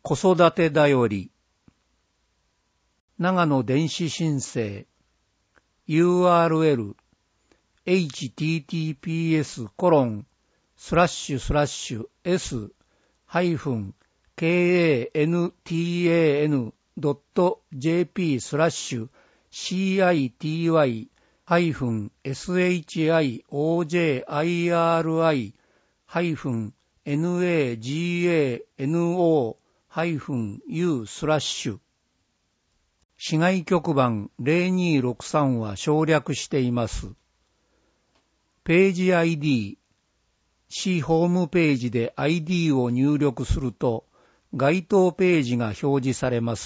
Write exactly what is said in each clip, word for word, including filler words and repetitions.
子育てだより。長野電子申請 ユーアールエル エイチティーティーピーエス コロンスラッシュスラッシュ エス ハイフン ケーエーエヌティーエーエヌ ドット ジェーピー スラッシュ シーアイティーワイ ハイフン エスエイチアイオージェーアイアールアイ ハイフン エヌエージーエーエヌオー ハイフン ユー スラッシュ。市外局番ゼロにーろくさんは省略しています。ページ アイディー、市ホームページで アイディー を入力すると該当ページが表示されます。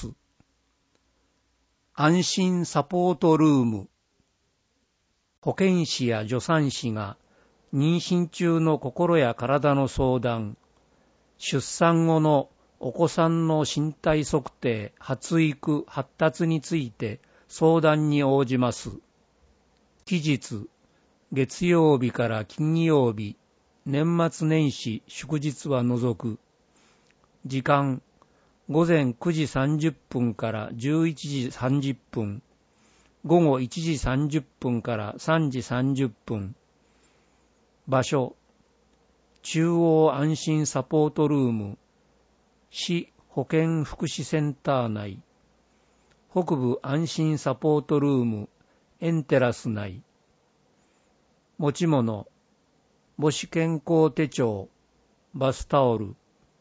安心サポートルーム。保健師や助産師が妊娠中の心や体の相談、出産後のお子さんの身体測定、発育、発達について相談に応じます。期日、月曜日から金曜日、年末年始、祝日は除く。時間、午前くじさんじゅっぷんからじゅういちじさんじゅっぷん、午後いちじさんじゅっぷんからさんじさんじゅっぷん。場所、中央安心サポートルーム、市保健福祉センター内、北部安心サポートルーム、エンテラス内。持ち物、母子健康手帳、バスタオル。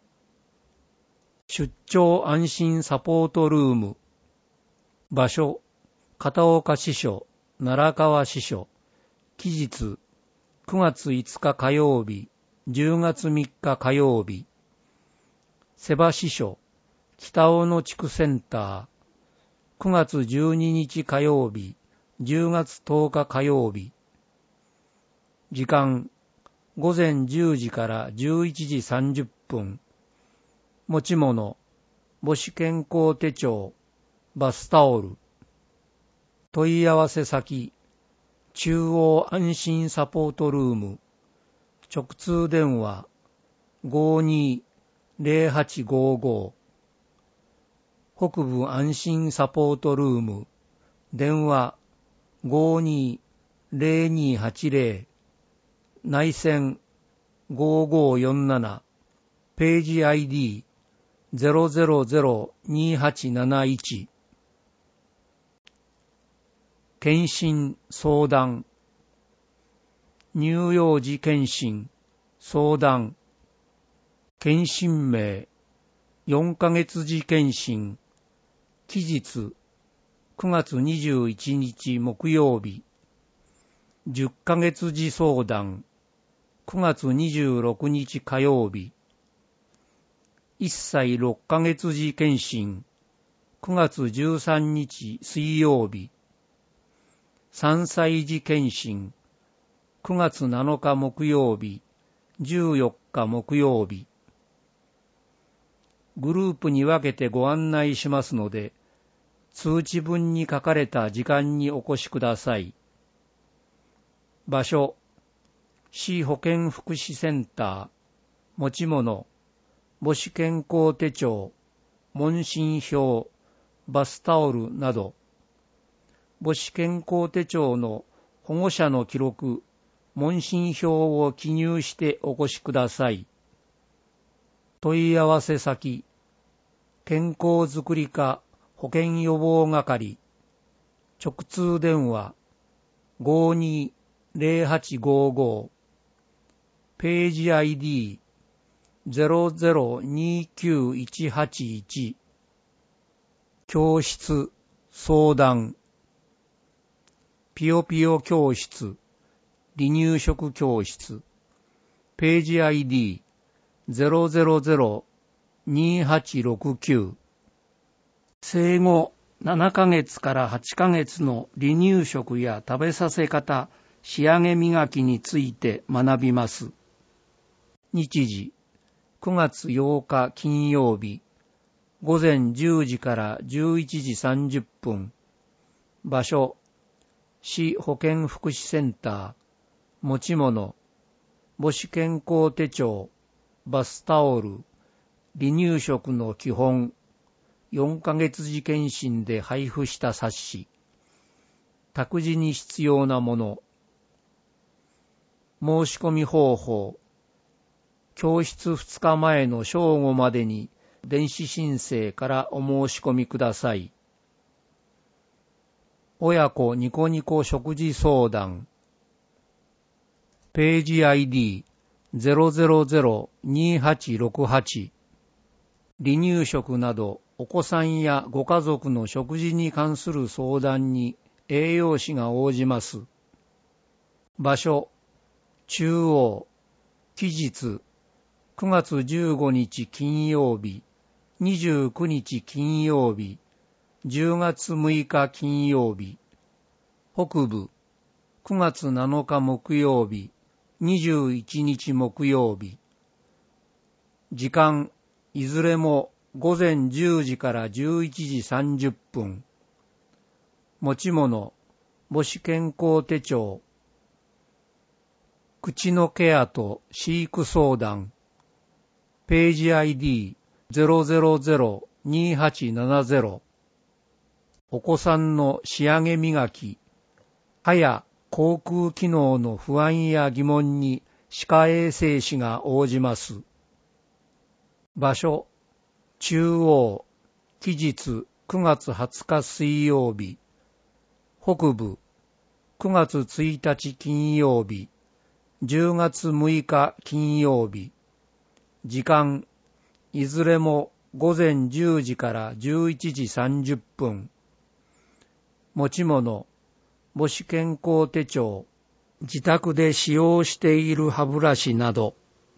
出張安心サポートルーム。場所、片岡支所、奈良川支所。期日、くがついつか火曜日、じゅうがつみっか火曜日。瀬場支所、北小野地区センター。くがつじゅうににち火曜日、じゅうがつとおか火曜日。時間、午前じゅうじからじゅういちじさんじゅっぷん。持ち物、母子健康手帳、バスタオル。問い合わせ先、中央安心サポートルーム。直通電話、ごにーゼロはちごご。北部安心サポートルーム。電話、ごにーゼロにーはちゼロ。内線、ごごよんなな。ページ アイディー、ゼロゼロゼロにはちなないち。検診相談。乳幼児検診相談。検診名、よんかげつじ検診。期日、くがつにじゅういちにち木曜日。じゅっかげつじ相談。くがつにじゅうろくにち火曜日。いっさいろっかげつじ検診。くがつじゅうさんにち水曜日。さんさいじ検診。くがつなのか木曜日。じゅうよっか木曜日。グループに分けてご案内しますので、通知文に書かれた時間にお越しください。場所、市保健福祉センター。持ち物、母子健康手帳、問診票、バスタオルなど。母子健康手帳の保護者の記録、問診票を記入してお越しください。問い合わせ先、健康づくり課保健予防係。直通電話、ごにーゼロはちごご。ページ アイディー、ゼロゼロにきゅういちはちいち。教室、相談。ぴよぴよ教室、離乳食教室。ページ アイディー、ゼロゼロゼロにはちろくきゅう。生後ななかげつからはちかげつの離乳食や食べさせ方、仕上げ磨きについて学びます。日時、くがつようか金曜日、午前じゅうじからじゅういちじさんじゅっぷん。場所、市保健福祉センター。持ち物、母子健康手帳、バスタオル、 離乳食の基本、よんかげつ時検診で配布した冊子、託児に必要なもの、申し込み方法、教室ふつかまえの正午までに電子申請からお申し込みください。親子ニコニコ食事相談、ページ アイディーゼロゼロゼロにはちろくはち、離乳食などお子さんやご家族の食事に関する相談に栄養士が応じます。場所、中央、期日、くがつじゅうごにち金曜日、にじゅうくにち金曜日、じゅうがつむいか金曜日、北部、くがつなのか木曜日、にじゅういちにち木曜日、時間、いずれもごぜんじゅうじからじゅういちじさんじゅっぷん、持ち物、母子健康手帳、口のケアと飼育相談、ページ アイディーゼロゼロゼロにはちななゼロ、お子さんの仕上げ磨き、歯や口腔機能の不安や疑問に歯科衛生士が応じます。場所、中央、期日くがつはつか水曜日、北部、くがつついたち金曜日、じゅうがつむいか金曜日、時間、いずれもごぜんじゅうじからじゅういちじさんじゅっぷん、持ち物、母子健康手帳、自宅で使用している歯ブラシなど、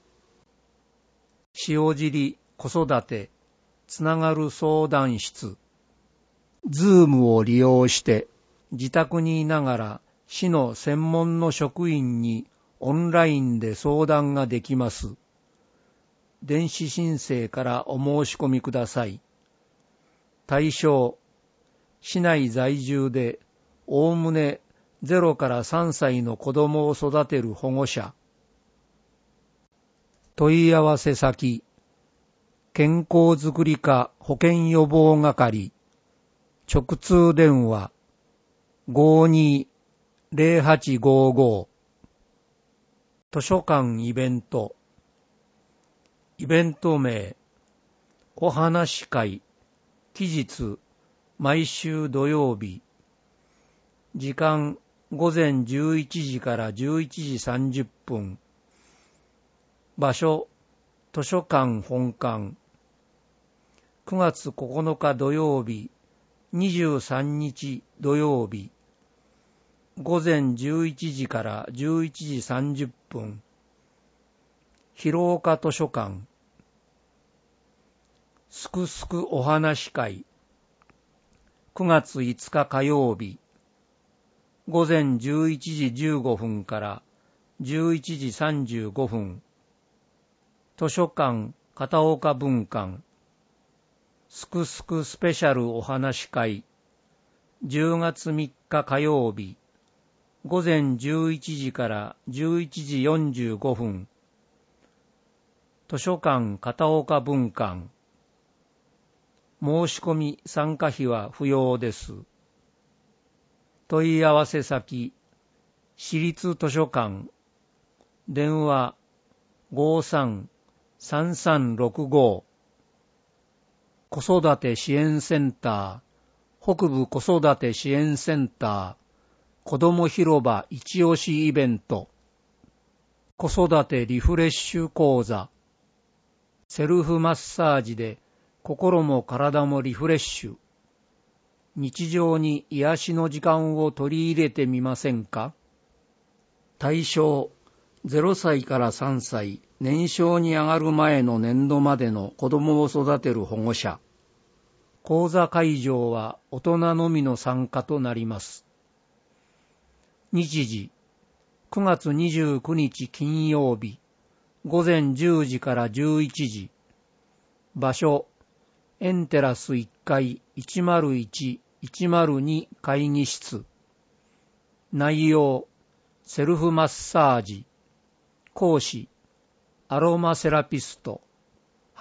塩尻子育て、つながる相談室、ズームを利用して自宅にいながら市の専門の職員にオンラインで相談ができます。電子申請からお申し込みください。対象、市内在住でおおむねゼロからさんさいの子供を育てる保護者。問い合わせ先、健康づくり課保健予防係、直通電話 ごーにーぜろはちごーごー、図書館イベント、イベント名、お話し会、期日、毎週土曜日、時間、ごぜんじゅういちじからじゅういちじさんじゅっぷん、場所、図書館本館、くがつここのか土曜日、にじゅうさんにち土曜日、ごぜんじゅういちじからじゅういちじさんじゅっぷん、広岡図書館、すくすくお話し会、くがついつか火曜日、ごぜんじゅういちじじゅうごふんからじゅういちじさんじゅうごふん、図書館片岡分館、すくすくスペシャルお話し会、じゅうがつみっか火曜日、ごぜんじゅういちじからじゅういちじよんじゅうごふん、図書館片岡分館、申し込み参加費は不要です。問い合わせ先、市立図書館、電話 ごーさんさんさんろくご、子育て支援センター、北部子育て支援センター、子ども広場一押しイベント、子育てリフレッシュ講座、セルフマッサージで心も体もリフレッシュ、日常に癒しの時間を取り入れてみませんか？対象、ゼロさいからさんさい、年少に上がる前の年度までの子供を育てる保護者。講座会場は大人のみの参加となります。日時、くがつにじゅうくにち金曜日、ごぜんじゅうじからじゅういちじ。場所、エンテラスいっかいいちまるいちいちまるに会議室。内容、セルフマッサージ。講師、アロマセラピスト、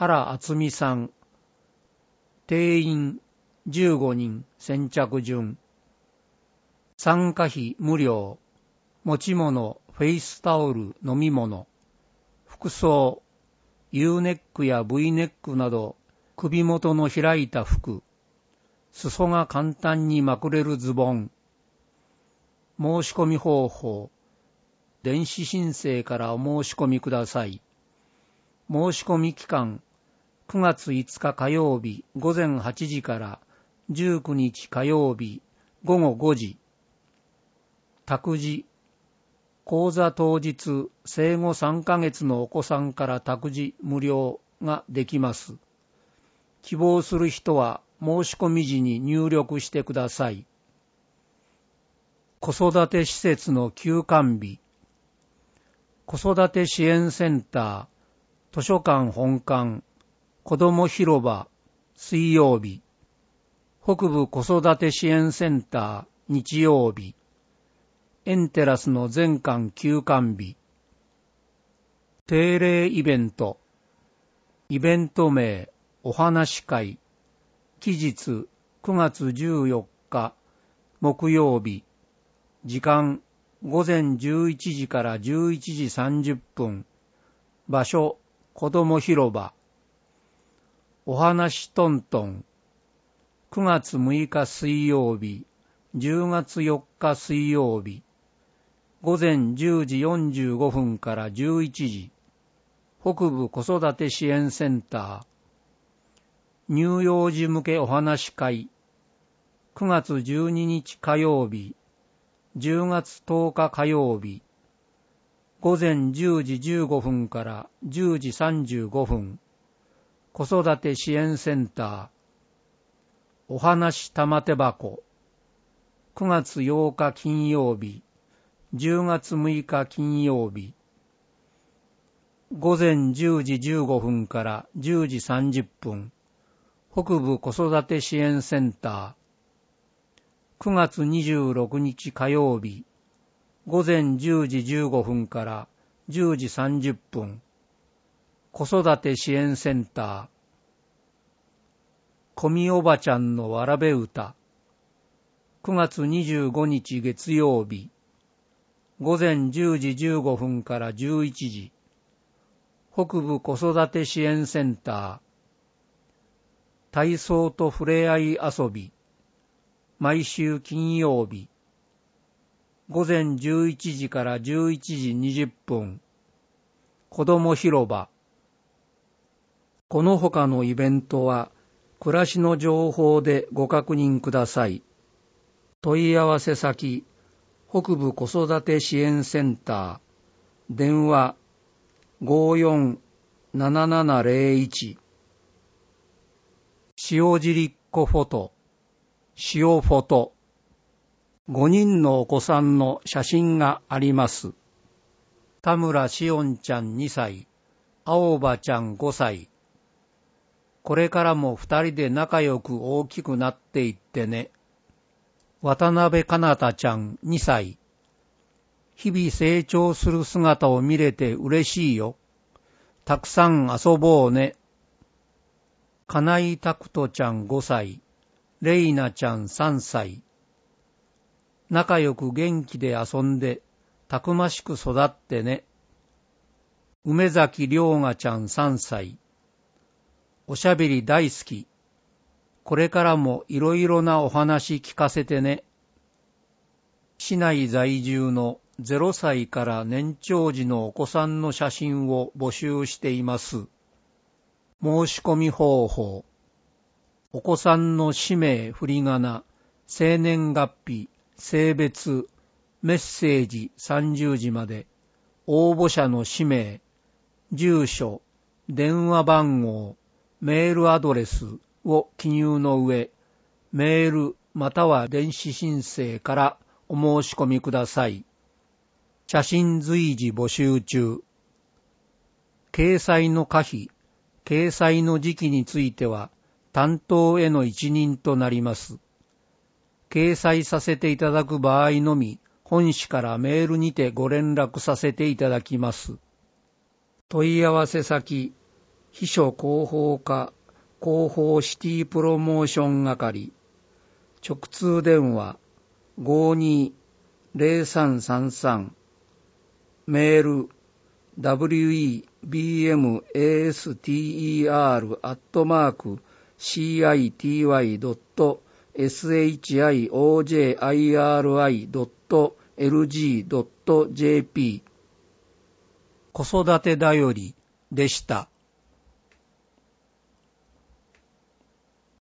原敦美さん。定員じゅうごにん先着順。参加費無料。持ち物、フェイスタオル、飲み物。服装、U ネックや V ネックなど首元の開いた服。裾が簡単にまくれるズボン。申し込み方法。電子申請からお申し込みください。申し込み期間、くがついつか火曜日午前はちじからじゅうくにち火曜日午後ごじ。託児。講座当日、生後さんかげつのお子さんから託児無料ができます。希望する人は申し込み時に入力してください。子育て施設の休館日。子育て支援センター、図書館本館、子ども広場、水曜日。北部子育て支援センター、日曜日。エンテラスの全館休館日。定例イベント。イベント名、お話会。期日、くがつじゅうよっか、木曜日。時間、午前じゅういちじからじゅういちじさんじゅっぷん。場所、子ども広場。お話トントン。くがつむいか水曜日、じゅうがつよっか水曜日。午前じゅうじよんじゅうごふんからじゅういちじ。北部子育て支援センター。乳幼児向けお話会。くがつじゅうににち火曜日。じゅうがつとおか火曜日。午前じゅうじじゅうごふんからじゅうじさんじゅうごふん。子育て支援センター。お話玉手箱。くがつようか金曜日。じゅうがつむいか金曜日。午前じゅうじじゅうごふんからじゅうじさんじゅっぷん。北部子育て支援センター。くがつにじゅうろくにち火曜日。午前じゅうじじゅうごふんからじゅうじさんじゅっぷん。子育て支援センター。こみおばちゃんのわらべ歌。くがつにじゅうごにち月曜日。午前じゅうじじゅうごふんからじゅういちじ。北部子育て支援センター。体操とふれあい遊び。毎週金曜日。午前じゅういちじからじゅういちじにじゅっぷん。子ども広場。この他のイベントは、暮らしの情報でご確認ください。問い合わせ先、北部子育て支援センター。電話 ごーよんななななぜろいち。塩尻っ子フォト。塩フォト。ごにんのお子さんの写真があります。田村しおんちゃんにさい、青葉ちゃんごさい。これからも二人で仲良く大きくなっていってね。渡辺かなたちゃんにさい。日々成長する姿を見れて嬉しいよ。たくさん遊ぼうね。金井拓人ちゃんごさい。レイナちゃんさんさい。仲良く元気で遊んで、たくましく育ってね。梅崎涼河ちゃんさんさい。おしゃべり大好き。これからもいろいろなお話聞かせてね。市内在住のゼロさいから年長児のお子さんの写真を募集しています。申し込み方法。お子さんの氏名、振り仮名、生年月日、性別、メッセージさんじゅうじまで、応募者の氏名、住所、電話番号、メールアドレスを記入の上、メールまたは電子申請からお申し込みください。写真随時募集中。掲載の可否、掲載の時期については担当への一任となります。掲載させていただく場合のみ、本市からメールにてご連絡させていただきます。問い合わせ先、 秘書広報課広報シティプロモーション係、直通電話 ごにーぜろさんさんさん、メール ダブリューイービーエムエーエスティーイーアール アットマーク シーアイティーワイ ドット ショジドット エルジー ドット ジェーピー 子育てだよりでした。